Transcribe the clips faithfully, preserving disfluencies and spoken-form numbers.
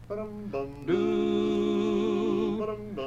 Do,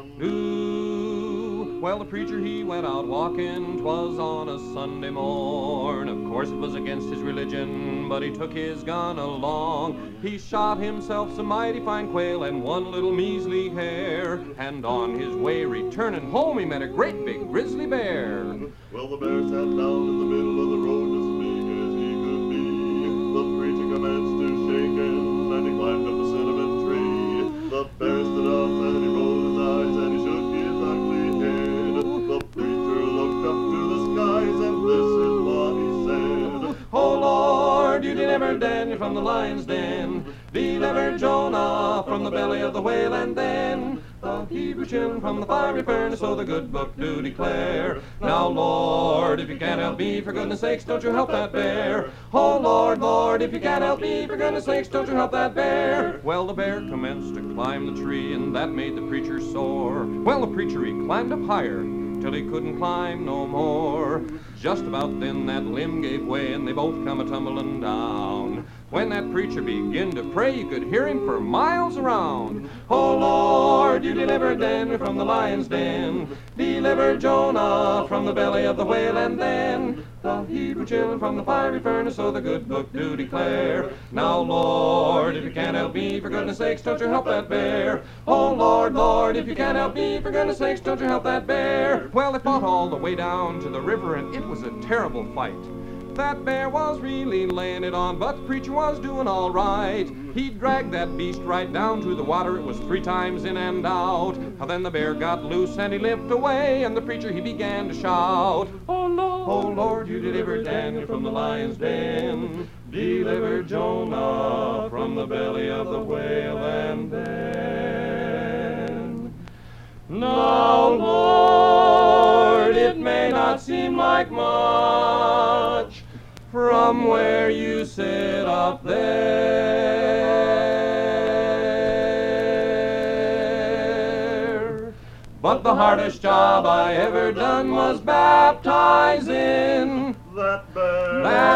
do. Well, the preacher, he went out walking, 'twas on a Sunday morn. Of course it was against his religion, but he took his gun along. He shot himself some mighty fine quail and one little measly hare, and on his way returning home he met a great big grizzly bear. Well, the bear sat down in the middle of the road as big as he could be. The preacher commenced to shake him, and he climbed up a cinnamon tree. The bear stood up and he rolled his eyes and he shook his ugly head. The preacher looked up to the skies and this is what he said. Oh Lord, you delivered Daniel from the lion's den, delivered Jonah from the belly of the whale, and then the Hebrew children from the fiery furnace, so the good book do declare. Now Lord, if you can't help me, for goodness sakes, don't you help that bear. Oh Lord, Lord, if you can't help me, for goodness sakes, don't you help that bear. Well, the bear commenced to climb the tree, and that made the preacher sore. Well, the preacher, he climbed up higher, till he couldn't climb no more. Just about then that limb gave way, and they both come a-tumbling down. When that preacher began to pray, you could hear him for miles around. Oh Lord, you delivered Daniel from the lion's den, delivered Jonah from the belly of the whale, and then the Hebrew children from the fiery furnace, so the good book do declare. Now Lord, if you can't help me, for goodness sakes, don't you help that bear. Oh Lord, Lord, if you can't help me, for goodness sakes, don't you help that bear. Well, they fought all the way down to the river, and it was a terrible fight. That bear was really laying it on, but the preacher was doing all right. He dragged that beast right down to the water. It was three times in and out. Then the bear got loose and he limped away, and the preacher, he began to shout, Oh Lord, oh Lord, you delivered Daniel from the lion's den, delivered Jonah from the belly of the whale, and then now Lord, it may not seem like much from where you sit up there, but the hardest job I ever done was baptizing That bear. that